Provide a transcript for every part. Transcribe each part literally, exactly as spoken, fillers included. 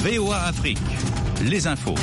V O A Afrique, les infos.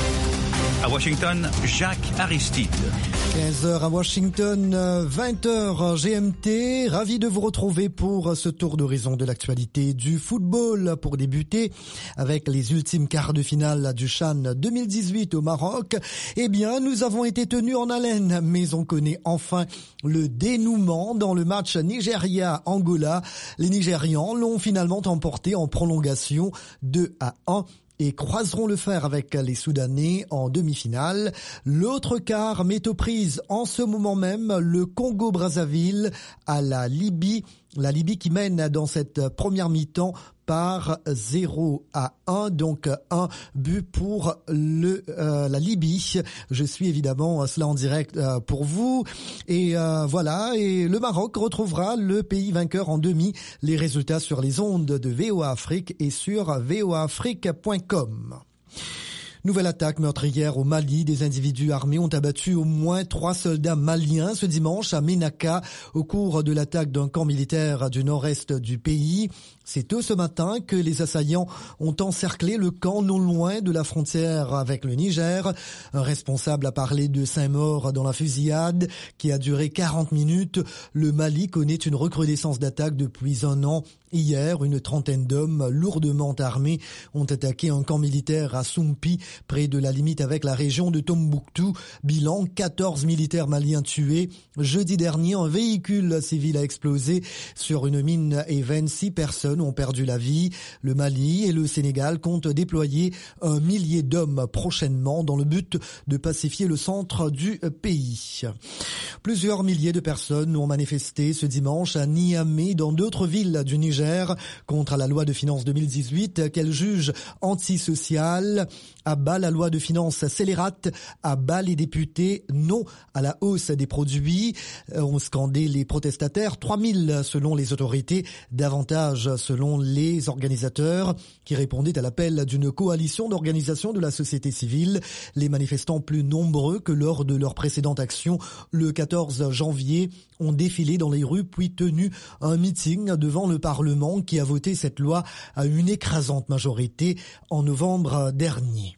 À Washington, Jacques Aristide. quinze heures à Washington, vingt heures G M T. Ravi de vous retrouver pour ce tour d'horizon de l'actualité du football. Pour débuter avec les ultimes quarts de finale du CHAN deux mille dix-huit au Maroc, eh bien, nous avons été tenus en haleine, mais on connaît enfin le dénouement dans le match Nigeria-Angola. Les Nigérians l'ont finalement emporté en prolongation deux à un. Et croiseront le fer avec les Soudanais en demi-finale. L'autre quart met aux prises en ce moment même le Congo-Brazzaville à la Libye. La Libye qui mène dans cette première mi-temps par zéro à un, donc un but pour le euh, la Libye. Je suis évidemment cela en direct euh, pour vous. Et euh, voilà, et le Maroc retrouvera le pays vainqueur en demi. Les résultats sur les ondes de V O A Afrique et sur v o a afrique point com. Nouvelle attaque meurtrière au Mali. Des individus armés ont abattu au moins trois soldats maliens ce dimanche à Ménaka au cours de l'attaque d'un camp militaire du nord-est du pays. C'est tôt ce matin que les assaillants ont encerclé le camp non loin de la frontière avec le Niger. Un responsable a parlé de cinq morts dans la fusillade qui a duré quarante minutes. Le Mali connaît une recrudescence d'attaques depuis un an. Hier, une trentaine d'hommes lourdement armés ont attaqué un camp militaire à Soumpi, près de la limite avec la région de Tombouctou. Bilan, quatorze militaires maliens tués. Jeudi dernier, un véhicule civil a explosé sur une mine et vingt-six personnes ont perdu la vie. Le Mali et le Sénégal comptent déployer un millier d'hommes prochainement dans le but de pacifier le centre du pays. Plusieurs milliers de personnes ont manifesté ce dimanche à Niamey, dans d'autres villes du Niger, contre la loi de finances deux mille dix-huit qu'elle juge antisociale. À bas la loi de finances scélérate, à bas les députés, non à la hausse des produits. Ont scandé les protestataires, trois mille selon les autorités, davantage selon les organisateurs qui répondaient à l'appel d'une coalition d'organisations de la société civile. Les manifestants plus nombreux que lors de leur précédente action le quatorze janvier ont défilé dans les rues puis tenu un meeting devant le Parlement qui a voté cette loi à une écrasante majorité en novembre dernier.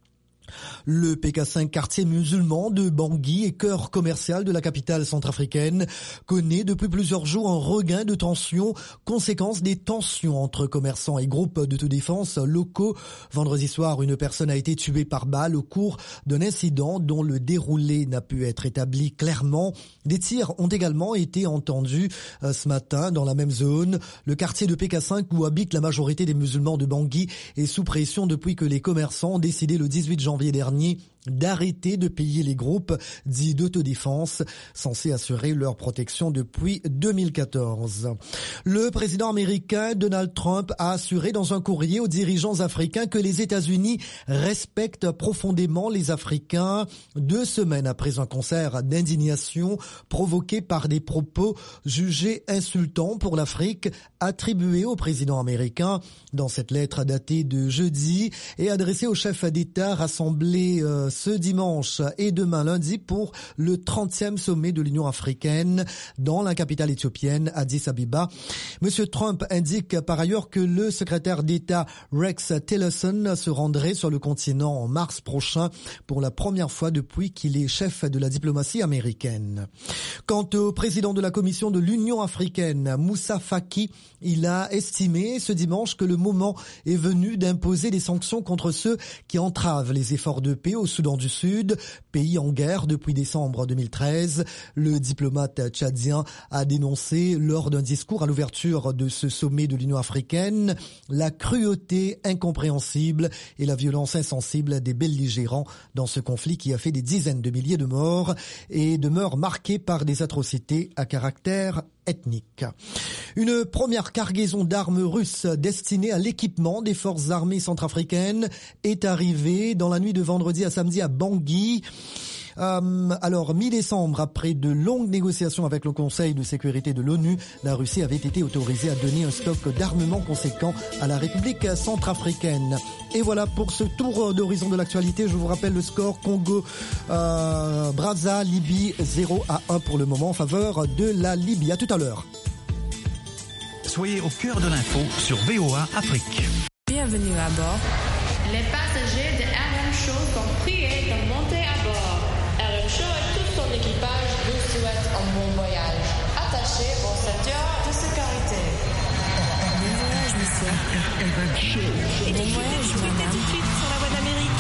Le P K cinq, quartier musulman de Bangui et cœur commercial de la capitale centrafricaine, connaît depuis plusieurs jours un regain de tensions, conséquence des tensions entre commerçants et groupes d'autodéfense locaux. Vendredi soir, une personne a été tuée par balle au cours d'un incident dont le déroulé n'a pu être établi clairement. Des tirs ont également été entendus euh, ce matin dans la même zone. Le quartier de P K cinq où habite la majorité des musulmans de Bangui est sous pression depuis que les commerçants ont décidé le dix-huit janvier dernier d'arrêter de payer les groupes dits d'autodéfense censés assurer leur protection depuis deux mille quatorze. Le président américain Donald Trump a assuré dans un courrier aux dirigeants africains que les États-Unis respectent profondément les Africains, deux semaines après un concert d'indignation provoqué par des propos jugés insultants pour l'Afrique attribués au président américain. Dans cette lettre datée de jeudi et adressée au chef d'État rassemblé euh, ce dimanche et demain lundi pour le trentième sommet de l'Union africaine dans la capitale éthiopienne Addis Abeba. Monsieur Trump indique par ailleurs que le secrétaire d'État Rex Tillerson se rendrait sur le continent en mars prochain pour la première fois depuis qu'il est chef de la diplomatie américaine. Quant au président de la Commission de l'Union africaine, Moussa Faki, il a estimé ce dimanche que le moment est venu d'imposer des sanctions contre ceux qui entravent les efforts de paix au Soudan du Sud, pays en guerre depuis décembre deux mille treize. Le diplomate tchadien a dénoncé lors d'un discours à l'ouverture de ce sommet de l'Union africaine la cruauté incompréhensible et la violence insensible des belligérants dans ce conflit qui a fait des dizaines de milliers de morts et demeure marqué par des atrocités à caractère ethnique. Une première cargaison d'armes russes destinée à l'équipement des forces armées centrafricaines est arrivée dans la nuit de vendredi à samedi à Bangui. Euh, alors, mi-décembre, après de longues négociations avec le Conseil de sécurité de l'ONU, la Russie avait été autorisée à donner un stock d'armement conséquent à la République centrafricaine. Et voilà pour ce tour d'horizon de l'actualité. Je vous rappelle le score Congo, euh, Brazza, Libye, zéro à un pour le moment en faveur de la Libye. À tout à l'heure. Soyez au cœur de l'info sur V O A Afrique. Bienvenue à bord. les passagers de R M Show sont priés de monter à bord. R M Show et tout son équipage vous souhaitent un bon voyage. Attachez vos ceintures de sécurité. Bon voyage, monsieur. R M Show. Et bon voyage, madame. Tout de suite sur la voie d'Amérique.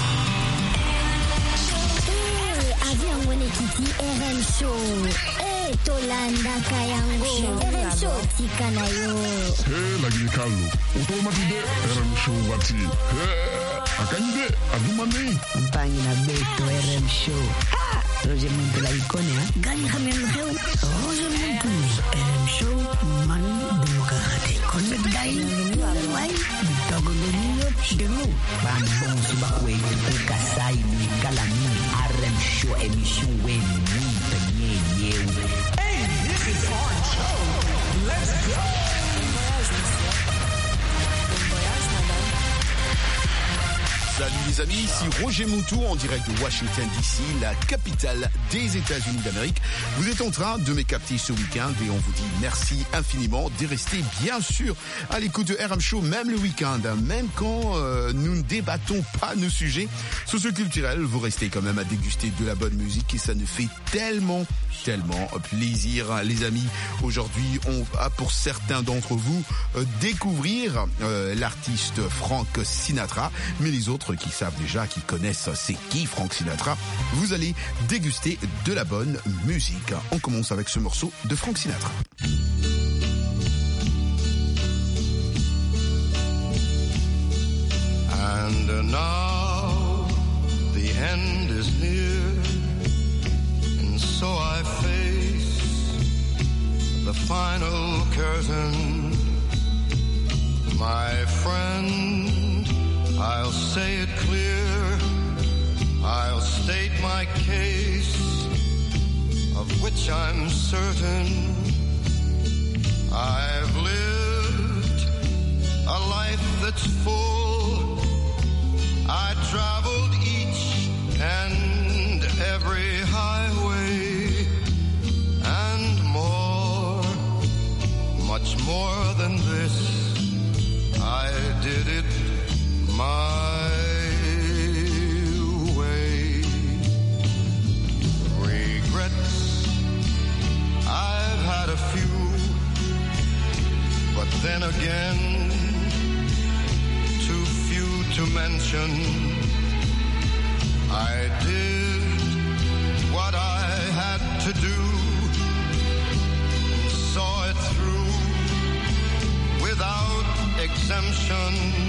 Eh, avion wene kiti R M Show. Eh, tolanda kayango. R M Show tika na yo. Eh, lagi kalu. Otomatide R M Show wati. Eh, akanyide agumane. Mpangi na beto R M Show. Ah, Roger Muntu la ikone ha. Gali khamel kheu. Roger Muntu R M Show man demokrate. Konnet gai. Wai. Bitago nyo chidenu. Bambon subakwe de kasai ni kalami. R M Show emission we ni penye yeu. Hey, this is our show. Let's go. Salut les amis, ici Roger Moutou en direct de Washington D C, la capitale des États-Unis d'Amérique. Vous êtes en train de me capter ce week-end et on vous dit merci infiniment de rester bien sûr à l'écoute de R M Show, même le week-end, même quand euh, nous ne débattons pas nos sujets socio-culturels, vous restez quand même à déguster de la bonne musique et ça nous fait tellement, tellement plaisir les amis. Aujourd'hui, on va pour certains d'entre vous euh, découvrir euh, l'artiste Frank Sinatra, mais les autres qui savent déjà, qui connaissent c'est qui Frank Sinatra, vous allez déguster de la bonne musique. On commence avec ce morceau de Frank Sinatra. And now the end is near, and so I face the final curtain. My friend, I'll say it clear, I'll state my case, of which I'm certain. I've lived a life that's full, I traveled each and every highway, and more, much more than this, I did it my way. Regrets, I've had a few, but then again, too few to mention. I did what I had to do, and saw it through without exemption.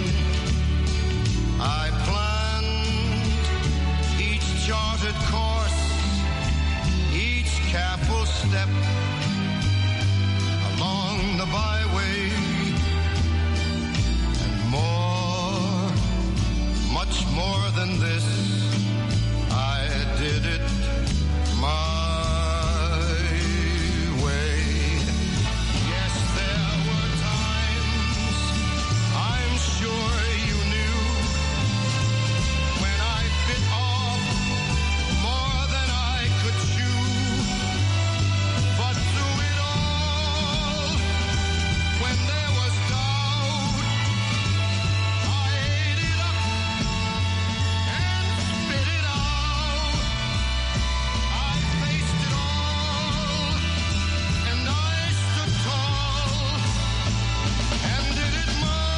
I planned each charted course, each careful step along the byway, and more, much more than this, I did it my way. Yes, there were times, I'm sure you knew, when I bit off more than I could chew. But through it all, when there was doubt, I ate it up and spit it out. I faced it all, and I stood tall, and did it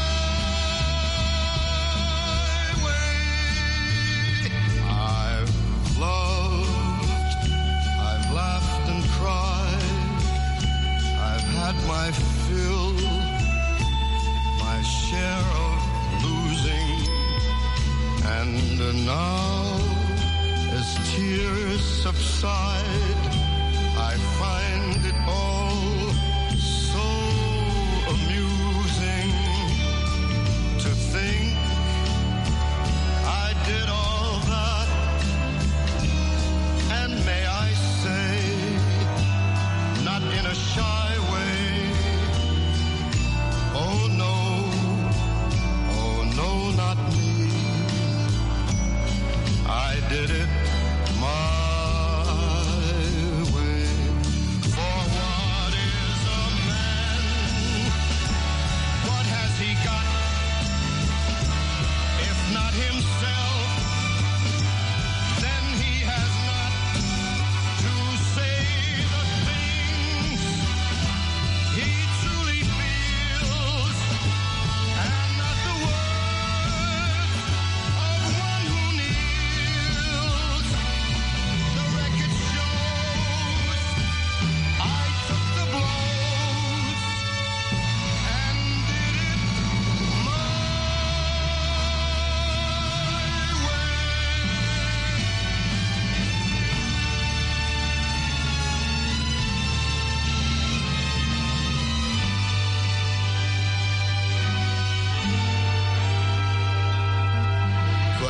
my way. I've loved, I've laughed and cried, I've had my fill, my share of losing, and now, as tears subside, I find it all so amusing to think I did all that, and may I say, not in a shy way, oh no, oh no, not me, I did it my way. For what is a man? What has he got? If not himself?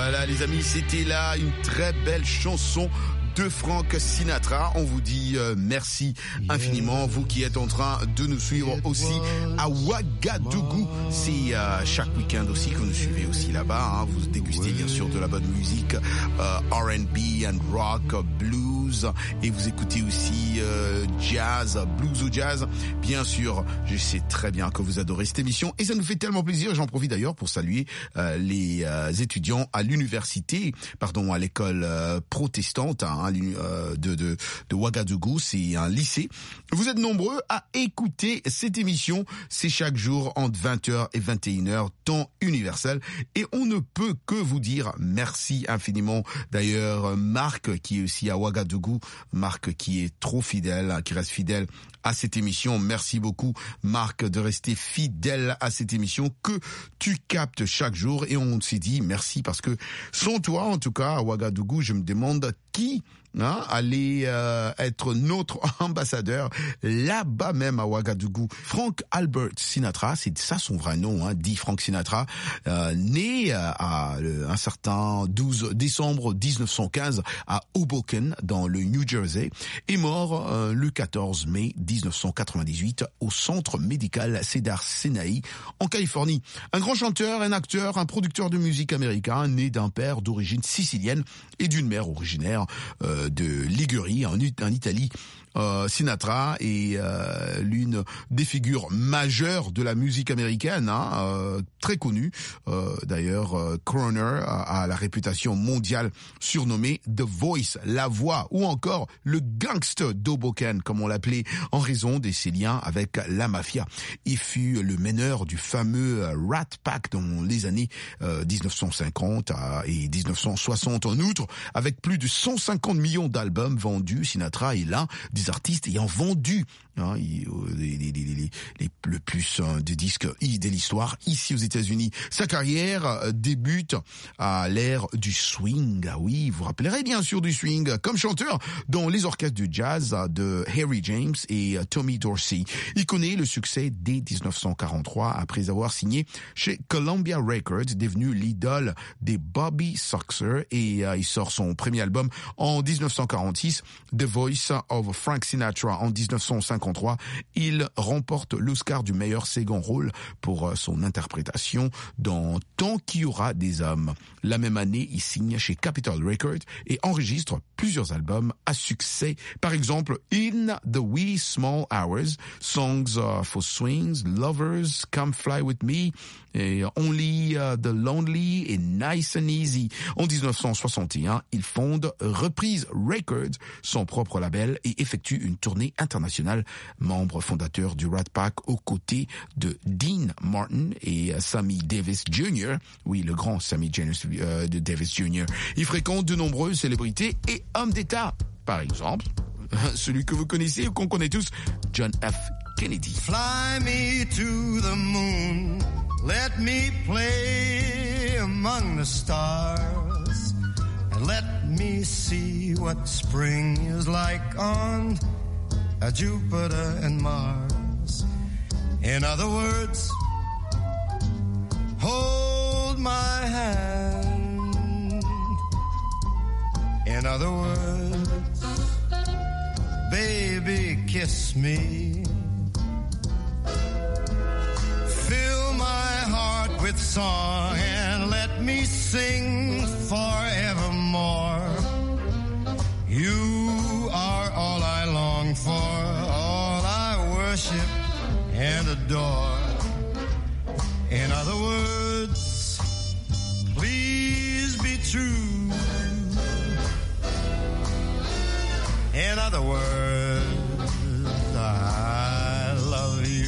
Voilà les amis, c'était là une très belle chanson de Frank Sinatra. On vous dit euh, merci infiniment, vous qui êtes en train de nous suivre aussi à Ouagadougou. C'est euh, chaque week-end aussi que vous nous suivez aussi là-bas. Hein. Vous dégustez bien sûr de la bonne musique, euh, R and B and rock, blues, et vous écoutez aussi euh, jazz, blues ou jazz. Bien sûr, je sais très bien que vous adorez cette émission et ça nous fait tellement plaisir. J'en profite d'ailleurs pour saluer euh, les euh, étudiants à l'université, pardon, à l'école euh, protestante, hein, de, de, de Ouagadougou, c'est un lycée. Vous êtes nombreux à écouter cette émission, c'est chaque jour entre vingt heures et vingt et une heures, temps universel, et on ne peut que vous dire merci infiniment. D'ailleurs, Marc, qui est aussi à Ouagadougou, Marc qui est trop fidèle, qui reste fidèle à cette émission. Merci beaucoup, Marc, de rester fidèle à cette émission que tu captes chaque jour. Et on s'est dit merci parce que sans toi, en tout cas, à Ouagadougou, je me demande qui hein, allait euh, être notre ambassadeur là-bas même à Ouagadougou. Frank Albert Sinatra, c'est ça son vrai nom, hein, dit Frank Sinatra, euh, né à, à un certain douze décembre dix-neuf cent quinze à Hoboken dans le New Jersey, et mort euh, le quatorze mai dix-neuf cent quatre-vingt-dix-huit au centre médical Cedar Sinai en Californie. Un grand chanteur, un acteur, un producteur de musique américain, né d'un père d'origine sicilienne et d'une mère originaire euh, de Ligurie en, en Italie. Euh, Sinatra est euh, l'une des figures majeures de la musique américaine, hein, euh, très connue. Euh, d'ailleurs, euh, Croner a, a la réputation mondiale surnommée The Voice, la voix, ou encore le gangster d'Hoboken, comme on l'appelait, en raison de ses liens avec la mafia. Il fut le meneur du fameux Rat Pack dans les années euh, dix-neuf cent cinquante et dix-neuf cent soixante. En outre, avec plus de cent cinquante millions d'albums vendus, Sinatra est l'un des artistes ayant vendu hein, les, les, les, les, les, le plus hein, de disques de l'histoire ici aux États-Unis. Sa carrière débute à l'ère du swing. Ah oui, vous vous rappellerez bien sûr du swing comme chanteur dans les orchestres de jazz de Harry James et Tommy Dorsey. Il connaît le succès dès dix-neuf cent quarante-trois après avoir signé chez Columbia Records, devenu l'idole des Bobby Soxer, et euh, il sort son premier album en dix-neuf cent quarante-six, The Voice of Frank Sinatra. En dix-neuf cent cinquante-trois, il remporte l'Oscar du meilleur second rôle pour son interprétation dans Tant qu'il y aura des hommes. La même année, il signe chez Capitol Records et enregistre plusieurs albums à succès. Par exemple, In the Wee Small Hours, Songs uh, for Swings, Lovers, Come Fly With Me, et Only uh, the Lonely et Nice and Easy. En dix-neuf cent soixante et un, il fonde Reprise Records, son propre label, et effectue une tournée internationale, membre fondateur du Rat Pack aux côtés de Dean Martin et Sammy Davis Junior Oui, le grand Sammy euh, de Davis Junior Il fréquente de nombreuses célébrités et hommes d'État. Par exemple, celui que vous connaissez ou qu'on connaît tous, John F. Kennedy. Fly me to the moon, let me play among the stars, and let me see what spring is like on uh, Jupiter and Mars. In other words, hold my hand. In other words, baby, kiss me. Fill my heart with song and let me sing forevermore. You are all I long for, all I worship and adore. In other words, please be true. In other words, I love you.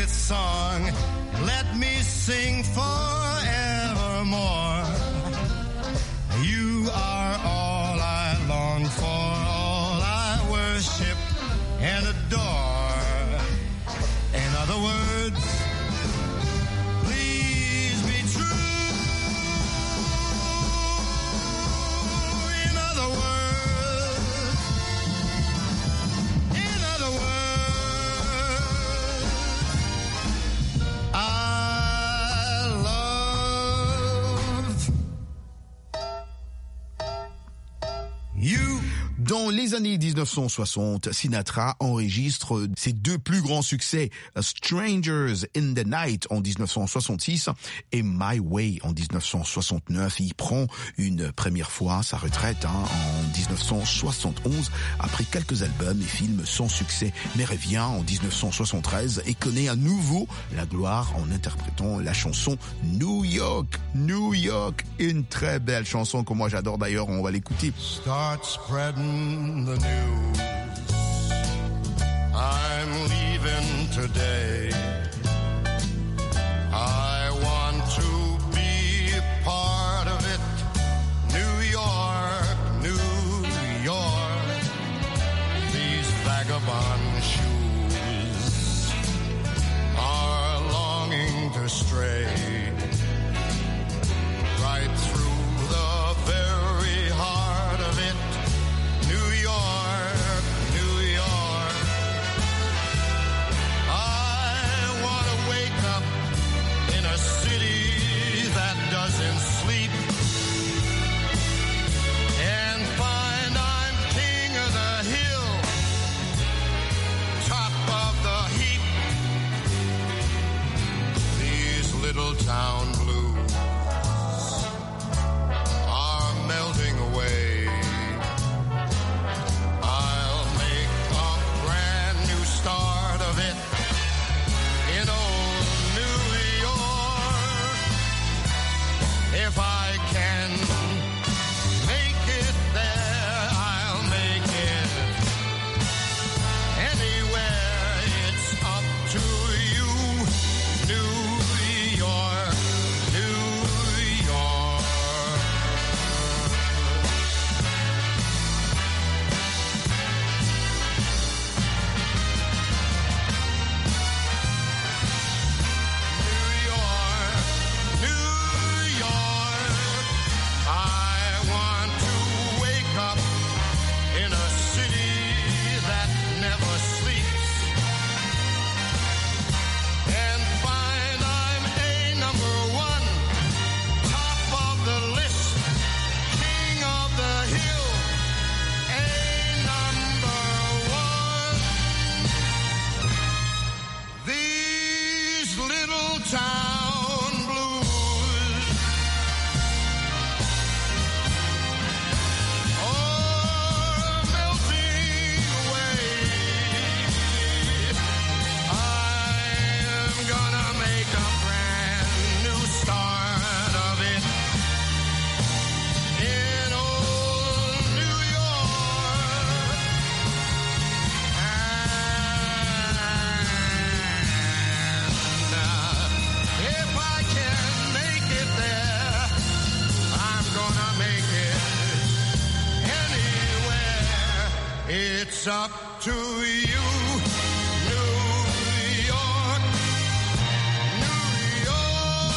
this song. Let me sing forevermore. You are all I long for, all I worship and adore. In other words, please be true. In other words, in other words, I love you. Dans les années dix-neuf cent soixante, Sinatra enregistre ses deux plus grands succès, Strangers in the Night en dix-neuf cent soixante-six et My Way en dix-neuf cent soixante-neuf. Il prend une première fois sa retraite hein, en dix-neuf cent soixante-onze après quelques albums et films sans succès, mais revient en dix-neuf cent soixante-treize et connaît à nouveau la gloire en interprétant la chanson New York, New York, une très belle chanson que moi j'adore d'ailleurs, on va l'écouter. Start spreading the news. I'm leaving today. I want to be part of it. New York, New York. These vagabond shoes are longing to stray right through the very heart of it. New York, New York. I want to wake up in a city that doesn't sleep and find I'm king of the hill, top of the heap. These little town blues are melting away. I'll make a brand new start of it in old New York. If I can make it there, I'll make it anywhere. It's up to you, New York, New York. New York, New York. I want to wake up in a city that never sleeps and find I'm a number one, top of the list, king of the hill, a number one. These little town blues are melting away. I'm gonna make a brand new start of it in old New York. And uh, if I can make it there, I'm gonna make it anywhere. It's up to you, New York, New York,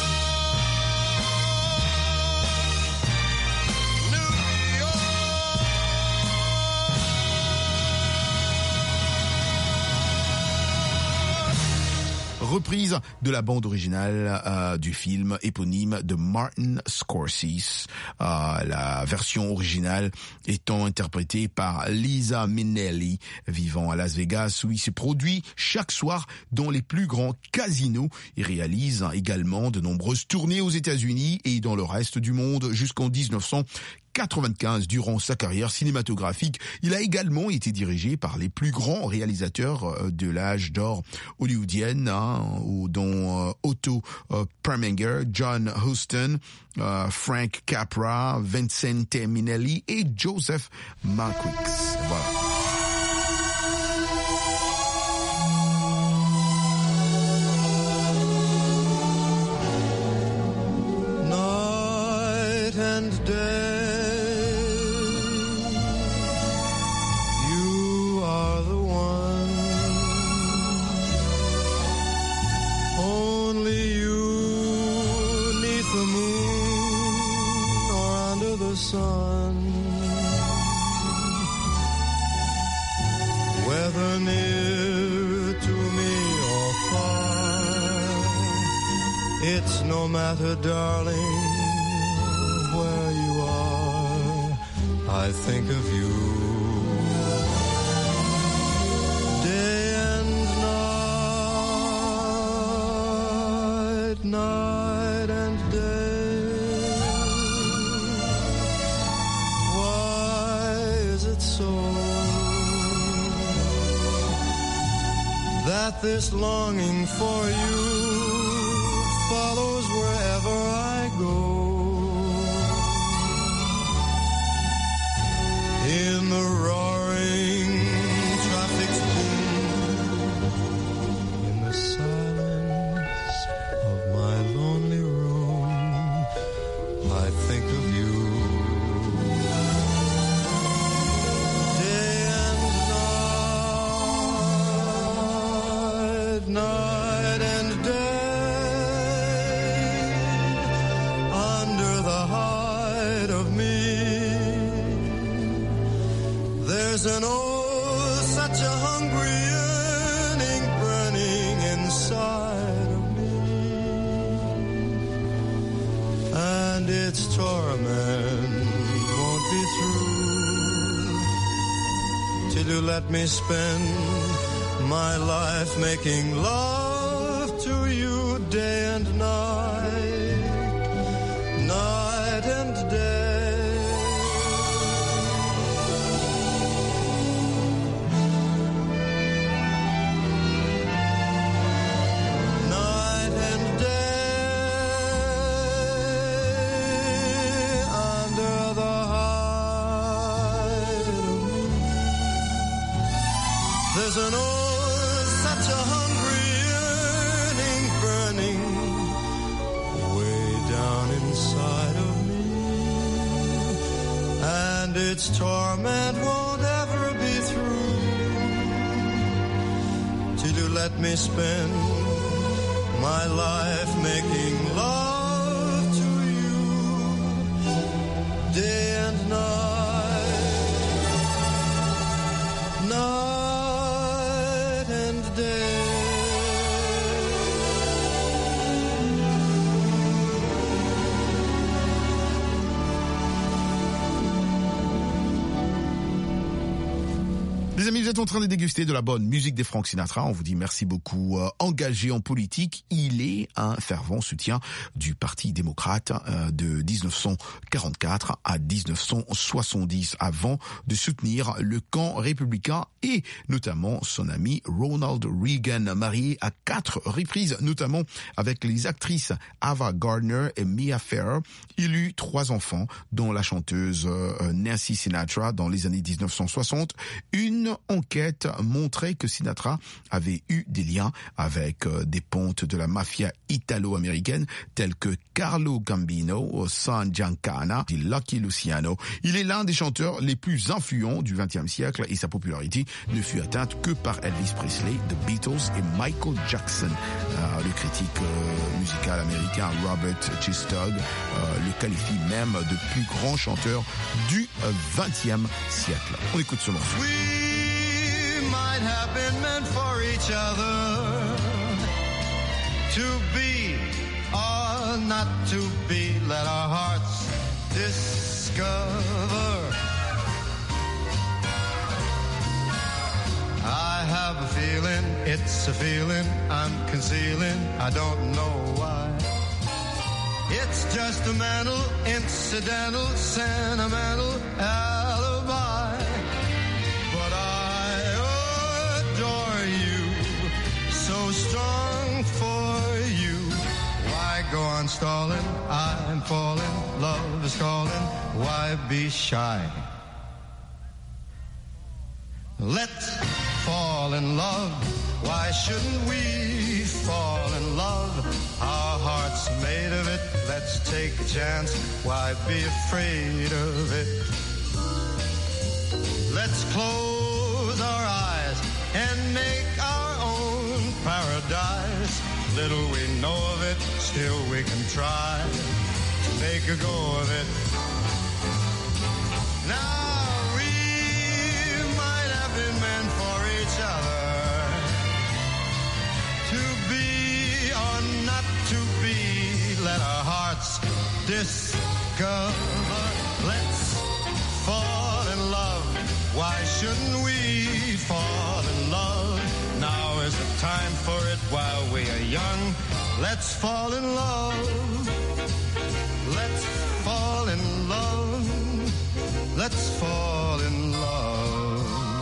New York. Reprise de la bande originale euh, du film éponyme de Martin Scorsese, euh, la version originale étant interprétée par Liza Minnelli, vivant à Las Vegas, où il se produit chaque soir dans les plus grands casinos. Il réalise également de nombreuses tournées aux États-Unis et dans le reste du monde jusqu'en dix-neuf cent quatre-vingt-quinze. Durant sa carrière cinématographique, il a également été dirigé par les plus grands réalisateurs de l'âge d'or hollywoodienne, hein, dont euh, Otto euh, Preminger, John Huston, euh, Frank Capra, Vincente Minnelli et Joseph Mankiewicz. Voilà. day. You are the one, only you, neath the moon or under the sun, whether near to me or far, it's no matter, darling, where you are, I think of you. Day and night, night and day. Why is it so that this longing for you follows wherever I go? In the roaring traffic's boom, in the silence of my lonely room, I think of you. Day and night, night and day, under the hide of me, there's an oh, such a hungry yearning burning inside of me, and its torment won't be through till you let me spend my life making love to you day and night, night and day. There's an oh, such a hungry yearning burning way down inside of me, and its torment won't ever be through till you let me spend my life making love to you day and night, night. Les amis, vous êtes en train de déguster de la bonne musique des Frank Sinatra. On vous dit merci beaucoup. Euh, engagé en politique, il est un fervent soutien du Parti démocrate euh, de dix-neuf cent quarante-quatre à dix-neuf cent soixante-dix, avant de soutenir le camp républicain et notamment son ami Ronald Reagan, marié à quatre reprises, notamment avec les actrices Ava Gardner et Mia Farrow. Il eut trois enfants, dont la chanteuse euh, Nancy Sinatra dans les années dix-neuf cent soixante. Une enquête montrait que Sinatra avait eu des liens avec euh, des pontes de la mafia italo-américaine tels que Carlo Gambino, San Giancana et Lucky Luciano. Il est l'un des chanteurs les plus influents du vingtième siècle et sa popularité ne fut atteinte que par Elvis Presley, The Beatles et Michael Jackson. Euh, le critique euh, musical américain Robert Christgau euh, le qualifie même de plus grand chanteur du vingtième siècle. On écoute ce morceau. We might have been meant for each other, to be or not to be, let our hearts discover. I have a feeling, it's a feeling I'm concealing, I don't know why. It's just a mental, incidental, sentimental alibi. But I adore you, so strong for you. Why go on stalling? I'm falling, love is calling. Why be shy? Let's fall in love. Why shouldn't we fall in love? Our hearts made of it. Let's take a chance, why be afraid of it? Let's close our eyes and make our own paradise. Little we know of it, still we can try to make a go of it. Now we might have been meant for each other, to be or not to be, let our hearts discover. Let's fall in love, why shouldn't we fall in love? Now is the time for it while we are young. Let's fall in love. Let's fall in love. Let's fall in love.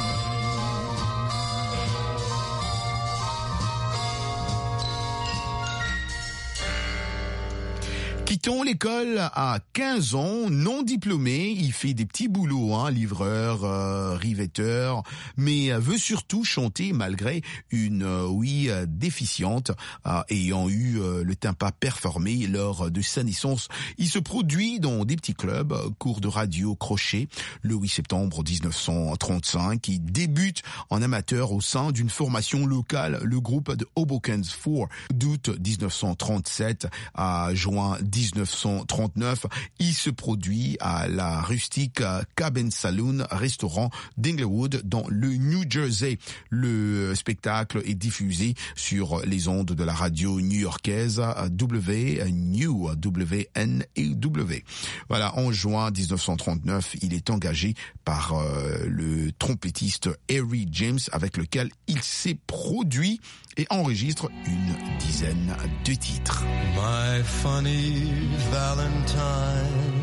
Quittons l'école à quinze ans, non diplômé, il fait des petits boulots, hein, livreur, euh, rivetteur, mais veut surtout chanter malgré une euh, oui euh, déficiente, euh, ayant eu euh, le tympan performé lors de sa naissance. Il se produit dans des petits clubs, cours de radio crochet, le huit septembre dix-neuf cent trente-cinq. Il débute en amateur au sein d'une formation locale, le groupe de Hoboken's Four, d'août dix-neuf cent trente-sept à juin dix-neuf cent trente-neuf, il se produit à la rustique Cabin Saloon, restaurant d'Inglewood dans le New Jersey. Le spectacle est diffusé sur les ondes de la radio new-yorkaise W, New, W N E W. Voilà, en juin dix-neuf cent trente-neuf, il est engagé par euh, le trompettiste Harry James, avec lequel il s'est produit et enregistre une dizaine de titres. My funny Valentine,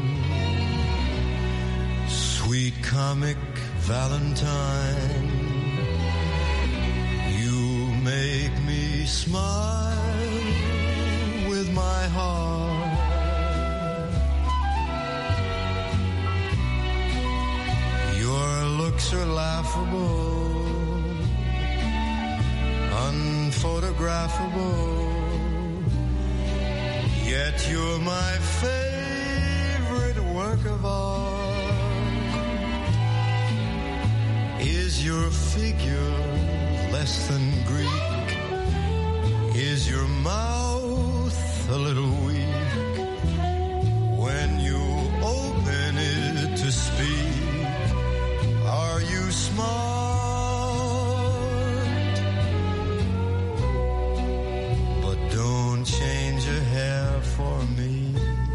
sweet comic Valentine, you make me smile with my heart. Your looks are laughable, unphotographable, yet you're my favorite work of art. Is your figure less than Greek? Is your mouth a little weak? When you open it to speak, are you smart? Don't change your hair for me,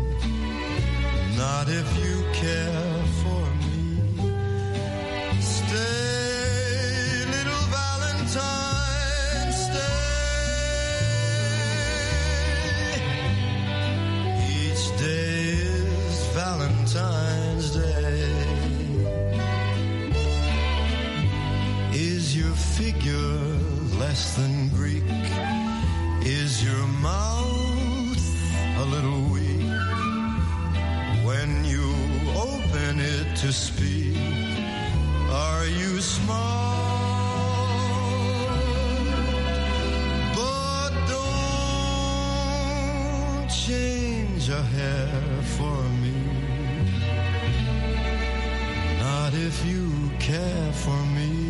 not if you care for me. Stay, little Valentine, stay. Each day is Valentine's Day. Is your figure less than Greek? Is your mouth a little weak? When you open it to speak, are you smart? But don't change your hair for me, not if you care for me.